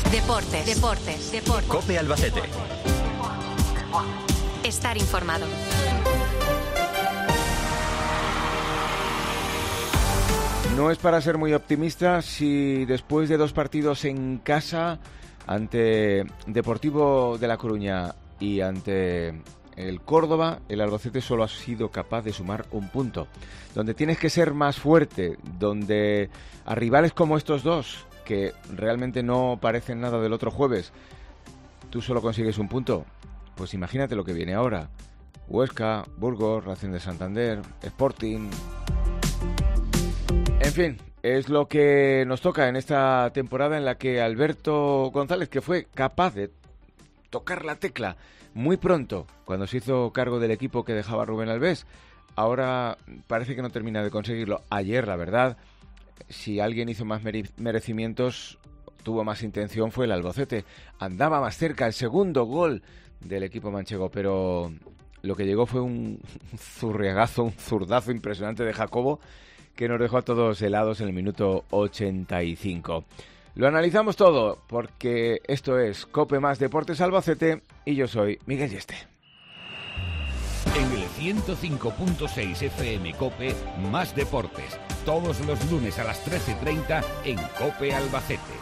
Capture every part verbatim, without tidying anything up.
Deportes, deportes, deportes. COPE Albacete. Estar informado. No es para ser muy optimista si después de dos partidos en casa ante Deportivo de La Coruña y ante el Córdoba, el Albacete solo ha sido capaz de sumar un punto. Donde tienes que ser más fuerte, donde a rivales como estos dos, que realmente no parecen nada del otro jueves, tú solo consigues un punto, pues imagínate lo que viene ahora. Huesca, Burgos, Racing de Santander, Sporting... En fin, es lo que nos toca en esta temporada en la que Alberto González, que fue capaz de tocar la tecla muy pronto cuando se hizo cargo del equipo que dejaba Rubén Albés, ahora parece que no termina de conseguirlo. Ayer, la verdad, si alguien hizo más mere- merecimientos, tuvo más intención, fue el Albacete. Andaba más cerca el segundo gol del equipo manchego, pero lo que llegó fue un zurriagazo, un zurdazo impresionante de Jacobo, que nos dejó a todos helados en el minuto ochenta y cinco. Lo analizamos todo, porque esto es COPE más Deportes Albacete y yo soy Miguel Yeste. En el ciento cinco punto seis F M COPE, más deportes, todos los lunes a las trece treinta en COPE Albacete.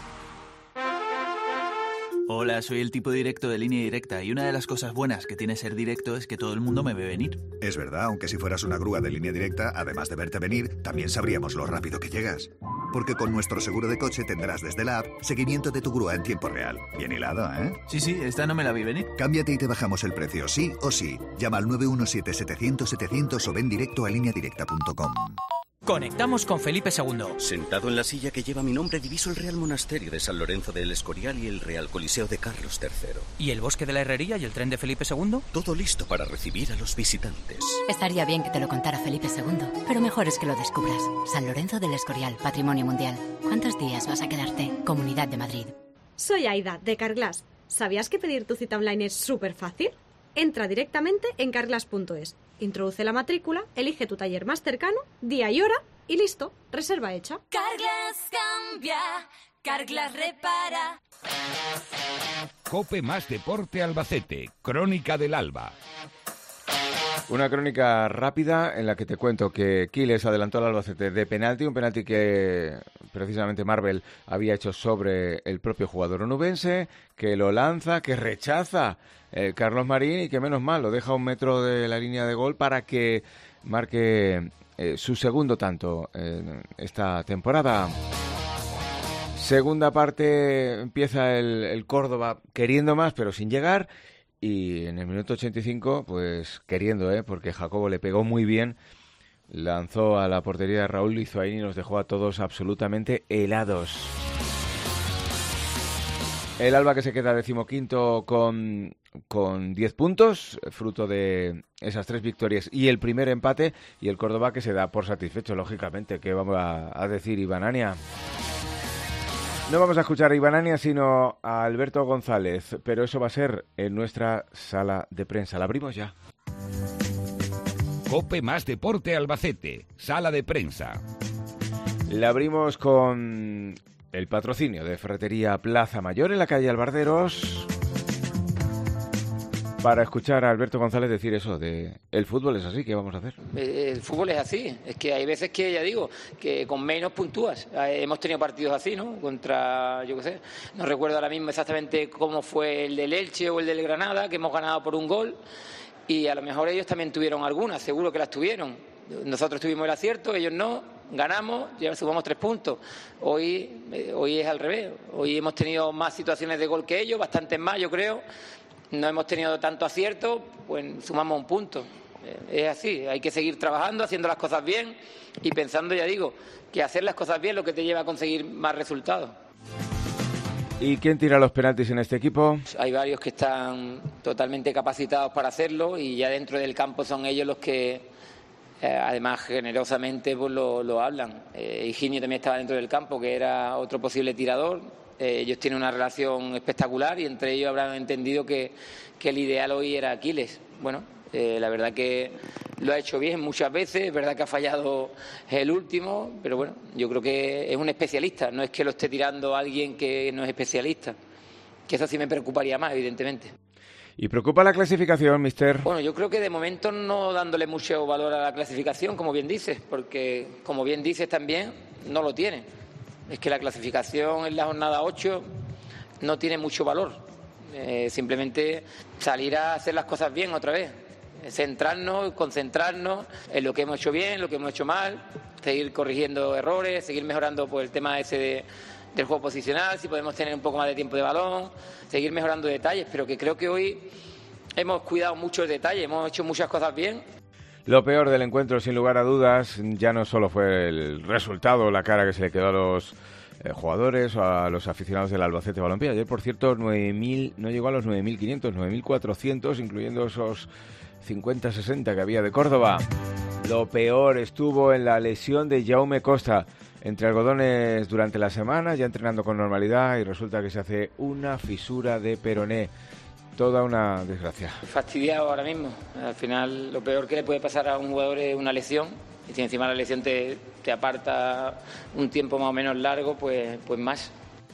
Hola, soy el tipo directo de Línea Directa y una de las cosas buenas que tiene ser directo es que todo el mundo me ve venir. Es verdad, aunque si fueras una grúa de Línea Directa, además de verte venir, también sabríamos lo rápido que llegas. Porque con nuestro seguro de coche tendrás desde la app seguimiento de tu grúa en tiempo real. Bien hilado, ¿eh? Sí, sí, esta no me la vi venir. Cámbiate y te bajamos el precio, sí o sí. Llama al nueve uno siete setecientos setecientos o ven directo a línea directa punto com. Conectamos con Felipe segundo. Sentado en la silla que lleva mi nombre, diviso el Real Monasterio de San Lorenzo del Escorial y el Real Coliseo de Carlos tercero. ¿Y el Bosque de la Herrería y el tren de Felipe segundo? Todo listo para recibir a los visitantes. Estaría bien que te lo contara Felipe segundo, pero mejor es que lo descubras. San Lorenzo del Escorial, Patrimonio Mundial. ¿Cuántos días vas a quedarte? Comunidad de Madrid. Soy Aida, de Carglass. ¿Sabías que pedir tu cita online es súper fácil? Entra directamente en carglass punto es, introduce la matrícula, elige tu taller más cercano, día y hora y listo, reserva hecha. Carglass cambia, Carglass repara. COPE más Deporte Albacete, Crónica del Alba. Una crónica rápida en la que te cuento que Quiles adelantó al Albacete de penalti, un penalti que precisamente Marvel había hecho sobre el propio jugador onubense, que lo lanza, que rechaza eh, Carlos Marín y que menos mal lo deja a un metro de la línea de gol para que marque eh, su segundo tanto en esta temporada. Segunda parte, empieza el, el Córdoba queriendo más pero sin llegar. Y en el minuto ochenta y cinco, pues queriendo, ¿eh? Porque Jacobo le pegó muy bien, lanzó a la portería de Raúl Lizoaín y nos dejó a todos absolutamente helados. El Alba que se queda decimoquinto con, con diez puntos, fruto de esas tres victorias y el primer empate, y el Córdoba que se da por satisfecho, lógicamente. ¿Qué vamos a, a decir, Ibanania? No vamos a escuchar a Ibanania, sino a Alberto González, pero eso va a ser en nuestra sala de prensa. La abrimos ya. COPE más Deporte Albacete, sala de prensa. La abrimos con el patrocinio de Ferretería Plaza Mayor en la calle Albarderos, para escuchar a Alberto González decir eso de el fútbol es así, ¿qué vamos a hacer? El fútbol es así, es que hay veces que, ya digo, que con menos puntúas. Hemos tenido partidos así, ¿no? Contra, yo qué sé, no recuerdo ahora mismo exactamente cómo fue el del Elche o el del Granada, que hemos ganado por un gol, y a lo mejor ellos también tuvieron algunas, seguro que las tuvieron. Nosotros tuvimos el acierto, ellos no, ganamos y ahora sumamos tres puntos. Hoy, hoy es al revés, hoy hemos tenido más situaciones de gol que ellos, bastantes más, yo creo. No hemos tenido tanto acierto, pues sumamos un punto. Es así, hay que seguir trabajando, haciendo las cosas bien y pensando, ya digo, que hacer las cosas bien es lo que te lleva a conseguir más resultados. ¿Y quién tira los penaltis en este equipo? Hay varios que están totalmente capacitados para hacerlo y ya dentro del campo son ellos los que, eh, además, generosamente pues, lo, lo hablan. Eh, Higinio también estaba dentro del campo, que era otro posible tirador. Eh, ellos tienen una relación espectacular y entre ellos habrán entendido que, que el ideal hoy era Aquiles. Bueno, eh, la verdad que lo ha hecho bien muchas veces, es verdad que ha fallado el último, pero bueno, yo creo que es un especialista, no es que lo esté tirando alguien que no es especialista. que eso sí me preocuparía más, evidentemente. ¿Y preocupa la clasificación, mister? Bueno, yo creo que de momento no dándole mucho valor a la clasificación, como bien dices, porque, como bien dices también, no lo tiene. Es que la clasificación en la jornada ocho no tiene mucho valor. Eh, simplemente salir a hacer las cosas bien otra vez. Centrarnos, concentrarnos en lo que hemos hecho bien, lo que hemos hecho mal, seguir corrigiendo errores, seguir mejorando por el tema ese de... del juego posicional, si podemos tener un poco más de tiempo de balón, seguir mejorando detalles, pero que creo que hoy hemos cuidado muchos detalles, hemos hecho muchas cosas bien. Lo peor del encuentro, sin lugar a dudas, ya no solo fue el resultado, la cara que se le quedó a los eh, jugadores o a los aficionados del Albacete Balompié. Ayer, por cierto, nueve mil, no llegó a los nueve mil quinientos, nueve mil cuatrocientos, incluyendo esos cincuenta sesenta que había de Córdoba. Lo peor estuvo en la lesión de Jaume Costa. Entre algodones durante la semana, ya entrenando con normalidad, y resulta que se hace una fisura de peroné. Toda una desgracia. Fastidiado ahora mismo. Al final, lo peor que le puede pasar a un jugador es una lesión. Y si encima la lesión te, te aparta un tiempo más o menos largo, pues, pues más.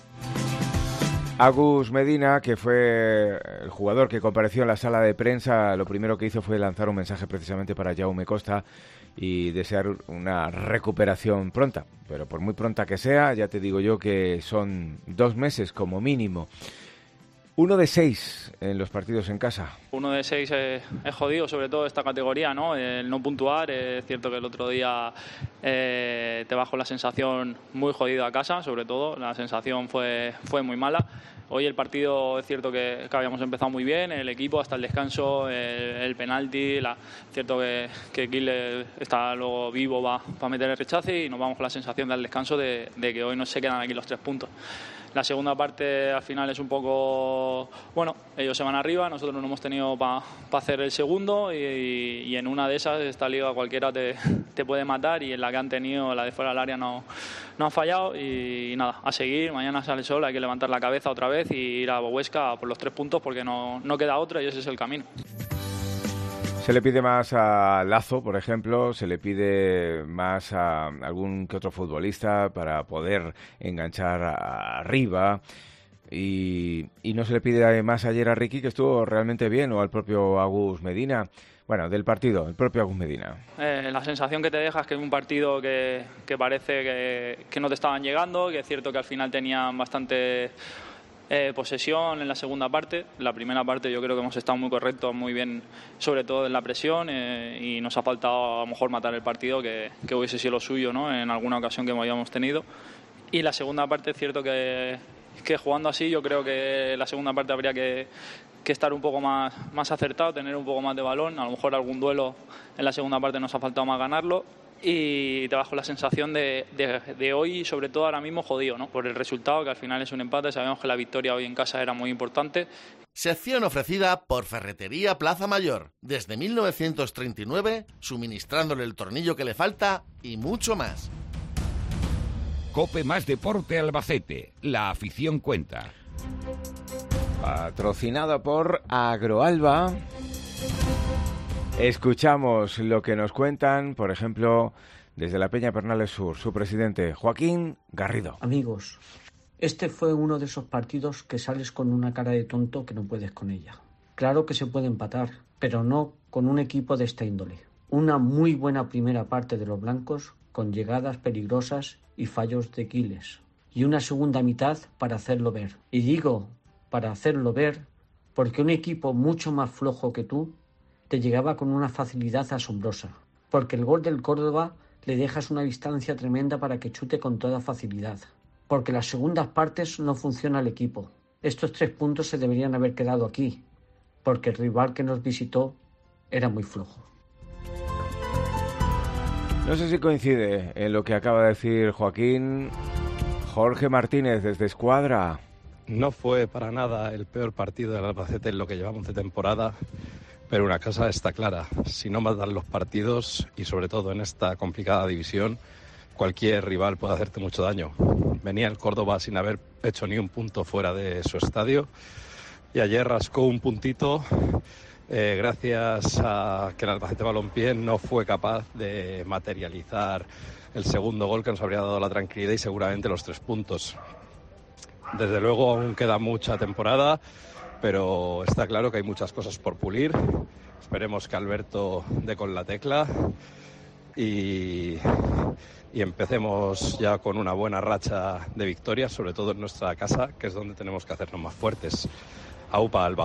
Agus Medina, que fue el jugador que compareció en la sala de prensa, lo primero que hizo fue lanzar un mensaje precisamente para Jaume Costa y desear una recuperación pronta. Pero por muy pronta que sea, ya te digo yo que son dos meses como mínimo. Uno de seis en los partidos en casa. Uno de seis es, es jodido, sobre todo esta categoría, ¿no? El no puntuar. Es cierto que el otro día eh, te bajó la sensación muy jodido a casa, sobre todo. La sensación fue, fue muy mala. Hoy el partido es cierto que, que habíamos empezado muy bien, el equipo hasta el descanso, el, el penalti, la, es cierto que, que Kille está luego vivo, va, va a meter el rechace y nos vamos con la sensación del descanso de, de que hoy no se quedan aquí los tres puntos. La segunda parte al final es un poco, bueno, ellos se van arriba, nosotros no hemos tenido para pa hacer el segundo y, y en una de esas, esta liga cualquiera te, te puede matar y en la que han tenido, la de fuera del área no, no han fallado y, y nada, a seguir, mañana sale el sol, hay que levantar la cabeza otra vez y ir a Huesca por los tres puntos porque no, no queda otra y ese es el camino. Se le pide más a Lazo, por ejemplo, se le pide más a algún que otro futbolista para poder enganchar arriba y, y no se le pide más ayer a Ricky, que estuvo realmente bien, o al propio Agus Medina. Bueno, del partido, el propio Agus Medina. Eh, la sensación que te deja es que es un partido que, que parece que, que no te estaban llegando, que es cierto que al final tenían bastante... Eh, posesión en la segunda parte. La primera parte yo creo que hemos estado muy correctos, muy bien, sobre todo en la presión eh, y nos ha faltado a lo mejor matar el partido, que, que hubiese sido lo suyo, ¿no? En alguna ocasión que habíamos tenido. Y la segunda parte es cierto que, que jugando así yo creo que la segunda parte habría que, que estar un poco más, más acertado, tener un poco más de balón. A lo mejor algún duelo en la segunda parte nos ha faltado más ganarlo. Y te bajo la sensación de, de, de hoy, sobre todo ahora mismo, jodido, ¿no? Por el resultado, que al final es un empate. Sabemos que la victoria hoy en casa era muy importante. Sección ofrecida por Ferretería Plaza Mayor. Desde mil novecientos treinta y nueve, suministrándole el tornillo que le falta y mucho más. COPE más Deporte Albacete. La afición cuenta. Patrocinada por Agroalba. Escuchamos lo que nos cuentan, por ejemplo, desde la Peña Pernales Sur, su presidente, Joaquín Garrido. Amigos, este fue uno de esos partidos que sales con una cara de tonto que no puedes con ella. Claro que se puede empatar, pero no con un equipo de esta índole. Una muy buena primera parte de los blancos, con llegadas peligrosas y fallos de Quiles. Y una segunda mitad para hacerlo ver. Y digo, para hacerlo ver, porque un equipo mucho más flojo que tú te llegaba con una facilidad asombrosa, porque el gol del Córdoba le dejas una distancia tremenda para que chute con toda facilidad, porque las segundas partes no funciona el equipo. Estos tres puntos se deberían haber quedado aquí, porque el rival que nos visitó era muy flojo. No sé si coincide en lo que acaba de decir Joaquín. Jorge Martínez, desde Escuadra. No fue para nada el peor partido del Albacete en lo que llevamos de temporada. Pero una cosa está clara, si no matan los partidos y sobre todo en esta complicada división, cualquier rival puede hacerte mucho daño. Venía el Córdoba sin haber hecho ni un punto fuera de su estadio y ayer rascó un puntito eh, gracias a que el Albacete Balompié no fue capaz de materializar el segundo gol que nos habría dado la tranquilidad y seguramente los tres puntos. Desde luego aún queda mucha temporada, pero está claro que hay muchas cosas por pulir. Esperemos que Alberto dé con la tecla y, y empecemos ya con una buena racha de victorias, sobre todo en nuestra casa, que es donde tenemos que hacernos más fuertes. Aupa Alba.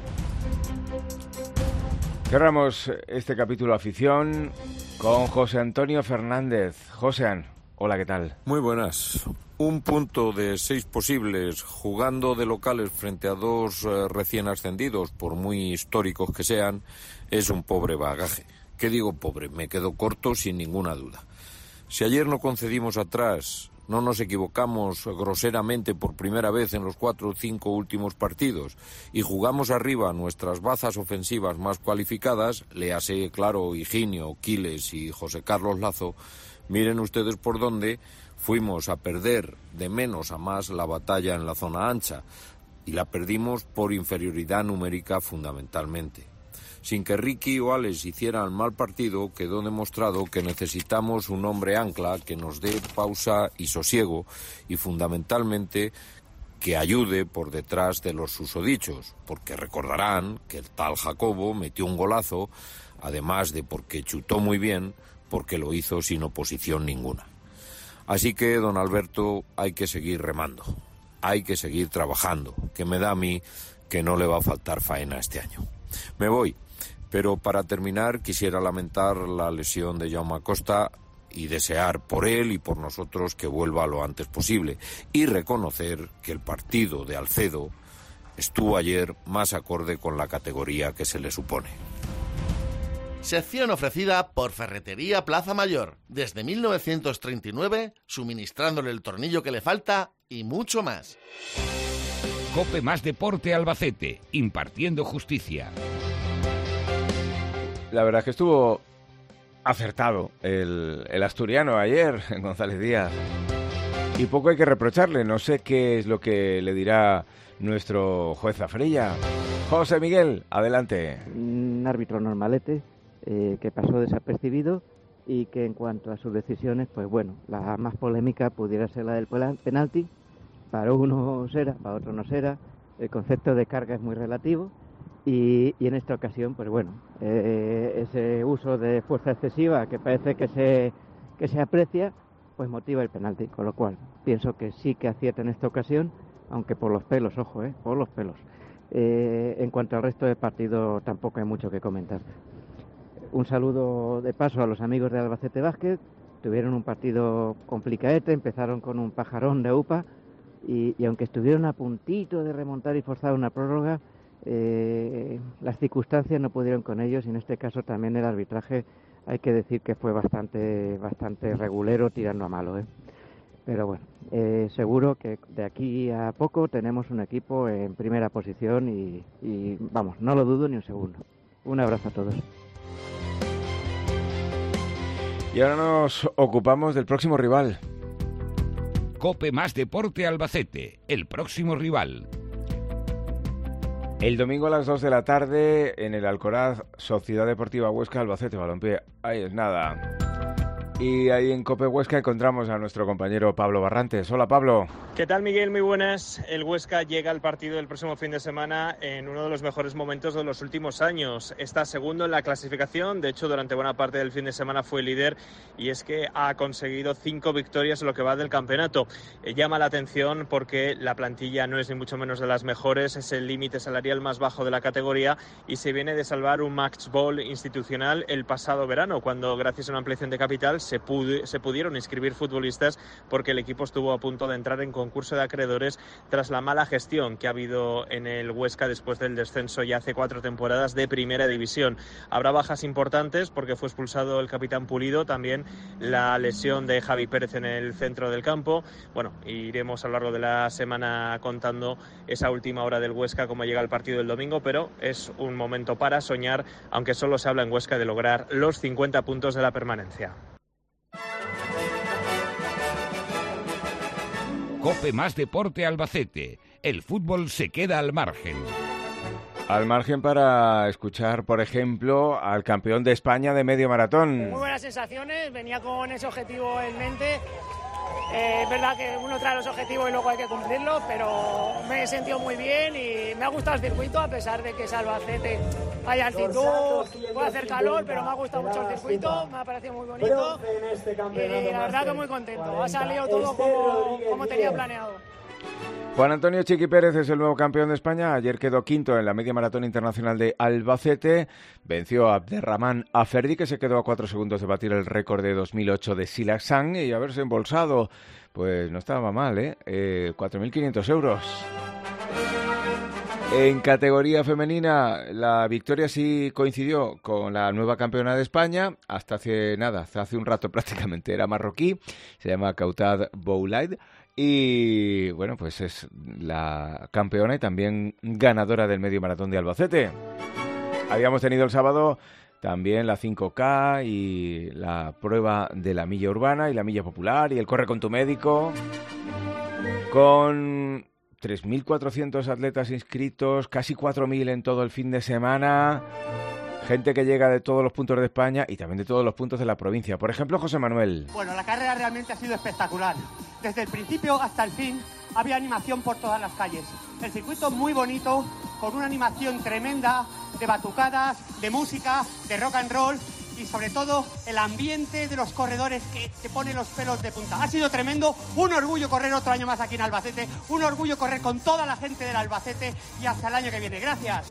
Cerramos este capítulo afición con José Antonio Fernández. Josean, hola, ¿qué tal? Muy buenas. Un punto de seis posibles jugando de locales frente a dos eh, recién ascendidos, por muy históricos que sean, es un pobre bagaje. ¿Qué digo pobre? Me quedo corto sin ninguna duda. Si ayer no concedimos atrás, no nos equivocamos groseramente por primera vez en los cuatro o cinco últimos partidos y jugamos arriba nuestras bazas ofensivas más cualificadas, léase, claro, Higinio, Quiles y José Carlos Lazo, miren ustedes por dónde fuimos a perder de menos a más la batalla en la zona ancha y la perdimos por inferioridad numérica fundamentalmente. Sin que Ricky o Alex hicieran mal partido, quedó demostrado que necesitamos un hombre ancla que nos dé pausa y sosiego y fundamentalmente que ayude por detrás de los susodichos, porque recordarán que el tal Jacobo metió un golazo, además de porque chutó muy bien, porque lo hizo sin oposición ninguna. Así que, don Alberto, hay que seguir remando, hay que seguir trabajando, que me da a mí que no le va a faltar faena este año. Me voy, pero para terminar quisiera lamentar la lesión de Jaume Acosta y desear por él y por nosotros que vuelva lo antes posible y reconocer que el partido de Alcedo estuvo ayer más acorde con la categoría que se le supone. Sección ofrecida por Ferretería Plaza Mayor, desde mil novecientos treinta y nueve, suministrándole el tornillo que le falta y mucho más. COPE Más Deporte Albacete, impartiendo justicia. La verdad es que estuvo acertado el, el asturiano ayer, González Díaz. Y poco hay que reprocharle, no sé qué es lo que le dirá nuestro juez Zafrilla. José Miguel, adelante. Un árbitro normalete, eh, que pasó desapercibido y que en cuanto a sus decisiones, pues bueno, la más polémica pudiera ser la del penalti. Para uno será, para otro no será. El concepto de carga es muy relativo y, y en esta ocasión, pues bueno, eh, ese uso de fuerza excesiva que parece que se, que se aprecia, pues motiva el penalti, con lo cual pienso que sí que acierta en esta ocasión, aunque por los pelos, ojo, eh, por los pelos. Eh, en cuanto al resto del partido, tampoco hay mucho que comentar. Un saludo de paso a los amigos de Albacete Básquet. Tuvieron un partido complicadete, empezaron con un pajarón de U P A y, y aunque estuvieron a puntito de remontar y forzar una prórroga, eh, las circunstancias no pudieron con ellos y en este caso también el arbitraje hay que decir que fue bastante, bastante regulero tirando a malo, ¿eh? Pero bueno, eh, seguro que de aquí a poco tenemos un equipo en primera posición y, y vamos, no lo dudo ni un segundo. Un abrazo a todos. Y ahora nos ocupamos del próximo rival. COPE Más Deporte Albacete, el próximo rival. El domingo a las dos de la tarde en el Alcoraz, Sociedad Deportiva Huesca, Albacete Balompié. Ahí es nada. Y ahí en COPE Huesca encontramos a nuestro compañero Pablo Barrantes. Hola, Pablo. ¿Qué tal, Miguel? Muy buenas. El Huesca llega al partido del próximo fin de semana en uno de los mejores momentos de los últimos años. Está segundo en la clasificación, de hecho durante buena parte del fin de semana fue líder y es que ha conseguido cinco victorias en lo que va del campeonato. Eh, llama la atención porque la plantilla no es ni mucho menos de las mejores, es el límite salarial más bajo de la categoría y se viene de salvar un match ball institucional el pasado verano, cuando gracias a una ampliación de capital se, pude, se pudieron inscribir futbolistas porque el equipo estuvo a punto de entrar en concurso de acreedores tras la mala gestión que ha habido en el Huesca después del descenso ya hace cuatro temporadas de Primera División. Habrá bajas importantes porque fue expulsado el capitán Pulido, también la lesión de Javi Pérez en el centro del campo. Bueno, iremos a lo largo de la semana contando esa última hora del Huesca, cómo llega el partido del domingo, pero es un momento para soñar, aunque solo se habla en Huesca de lograr los cincuenta puntos de la permanencia. COPE Más Deporte Albacete. El fútbol se queda al margen. Al margen para escuchar, por ejemplo, al campeón de España de medio maratón. Muy buenas sensaciones, venía con ese objetivo en mente Eh, es verdad que uno trae los objetivos y luego hay que cumplirlos, pero me he sentido muy bien y me ha gustado el circuito, a pesar de que es Albacete, hay altitud, puede hacer calor, pero me ha gustado mucho el circuito, me ha parecido muy bonito y la verdad que muy contento. Ha salido todo como, como tenía planeado. Juan Antonio Chiqui Pérez es el nuevo campeón de España. Ayer quedó quinto en la media maratón internacional de Albacete. Venció a Abderramán Aferdi, que se quedó a cuatro segundos de batir el récord de dos mil ocho de Silaxán y haberse embolsado. Pues no estaba mal, ¿eh? eh cuatro mil quinientos euros. En categoría femenina, la victoria sí coincidió con la nueva campeona de España. Hasta hace nada, hasta hace un rato prácticamente. Era marroquí, se llama Kautad Boulaid. Y bueno, pues es la campeona y también ganadora del medio maratón de Albacete. Habíamos tenido el sábado también la cinco K y la prueba de la milla urbana y la milla popular y el corre con tu médico, con tres mil cuatrocientos atletas inscritos, casi cuatro mil en todo el fin de semana. Gente que llega de todos los puntos de España y también de todos los puntos de la provincia. Por ejemplo, José Manuel. Bueno, la carrera realmente ha sido espectacular. Desde el principio hasta el fin había animación por todas las calles. El circuito muy bonito, con una animación tremenda de batucadas, de música, de rock and roll y sobre todo el ambiente de los corredores que te pone los pelos de punta. Ha sido tremendo, un orgullo correr otro año más aquí en Albacete, un orgullo correr con toda la gente del Albacete y hasta el año que viene. Gracias.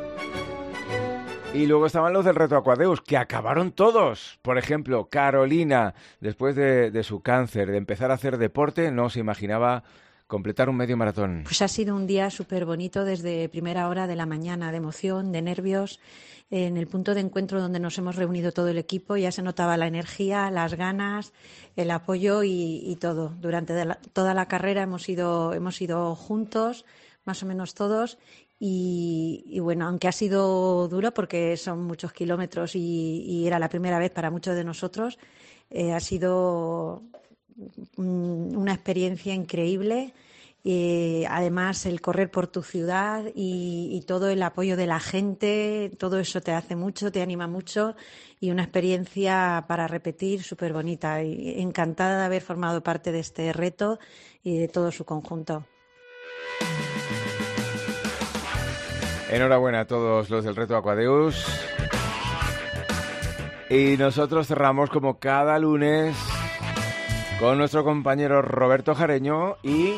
Y luego estaban los del Reto Aquadeus, que acabaron todos. Por ejemplo, Carolina, después de, de su cáncer, de empezar a hacer deporte, no se imaginaba completar un medio maratón. Pues ha sido un día súper bonito desde primera hora de la mañana, de emoción, de nervios. En el punto de encuentro donde nos hemos reunido todo el equipo ya se notaba la energía, las ganas, el apoyo y, y todo. Durante la, toda la carrera hemos ido, hemos ido juntos, más o menos todos. Y, y bueno, aunque ha sido duro porque son muchos kilómetros y, y era la primera vez para muchos de nosotros, eh, ha sido una experiencia increíble. Eh, además, el correr por tu ciudad y, y todo el apoyo de la gente, todo eso te hace mucho, te anima mucho y una experiencia para repetir súper bonita. Y encantada de haber formado parte de este reto y de todo su conjunto. Enhorabuena a todos los del Reto Aquadeus. Y nosotros cerramos como cada lunes con nuestro compañero Roberto Jareño y...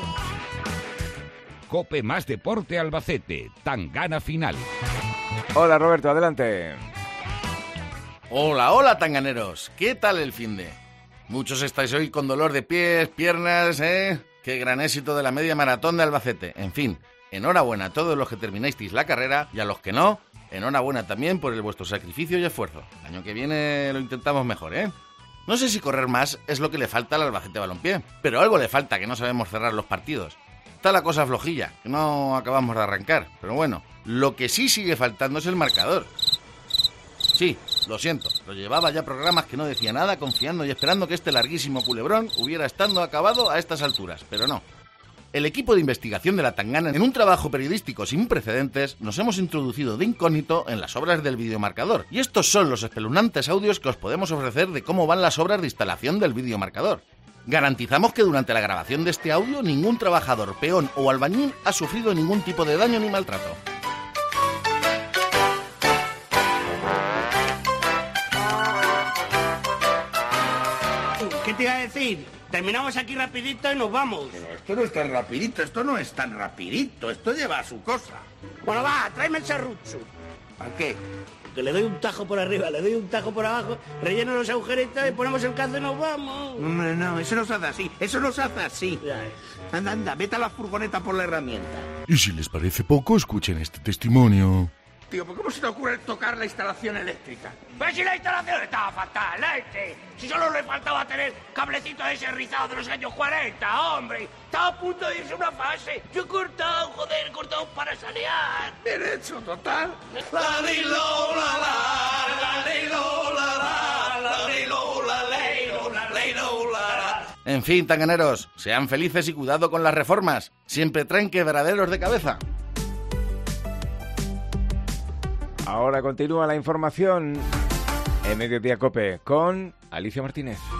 COPE Más Deporte Albacete, Tangana Final. Hola Roberto, adelante. Hola, hola tanganeros, ¿qué tal el finde? Muchos estáis hoy con dolor de pies, piernas, ¿eh? Qué gran éxito de la media maratón de Albacete. En fin, enhorabuena a todos los que terminasteis la carrera y a los que no, enhorabuena también por el vuestro sacrificio y esfuerzo. El año que viene lo intentamos mejor, ¿eh? No sé si correr más es lo que le falta al Albacete Balompié, pero algo le falta, que no sabemos cerrar los partidos. Está la cosa flojilla, que no acabamos de arrancar, pero bueno, lo que sí sigue faltando es el marcador. Sí, lo siento, lo llevaba ya programas que no decía nada, confiando y esperando que este larguísimo culebrón hubiera estado acabado a estas alturas, pero no. El equipo de investigación de la Tangana, en un trabajo periodístico sin precedentes, nos hemos introducido de incógnito en las obras del videomarcador. Y estos son los espeluznantes audios que os podemos ofrecer de cómo van las obras de instalación del videomarcador. Garantizamos que durante la grabación de este audio ningún trabajador, peón o albañil ha sufrido ningún tipo de daño ni maltrato. ¿Qué te iba a decir? Terminamos aquí rapidito y nos vamos. Pero esto no es tan rapidito, esto no es tan rapidito, esto lleva a su cosa. Bueno, va, tráeme el serrucho. ¿Para qué? Que le doy un tajo por arriba, le doy un tajo por abajo, relleno los agujeritos y ponemos el cazo y nos vamos. No, no, eso no se hace así, eso no se hace así. Anda, anda, vete a la furgoneta por la herramienta. Y si les parece poco, escuchen este testimonio. Tío, ¿por cómo se te ocurre tocar la instalación eléctrica? Pues si la instalación estaba fatal, ¿eh? Si solo le faltaba tener cablecitos de ese rizado de los años cuarenta, hombre. Estaba a punto de irse una fase. Yo he cortado, joder, he cortado para sanear. Bien hecho, total. La di lo la la, la di lo la la, la di lo la ley, la ley lo la la. En fin, tanganeros, sean felices y cuidado con las reformas. Siempre traen quebraderos de cabeza. Ahora continúa la información en Mediodía COPE con Alicia Martínez.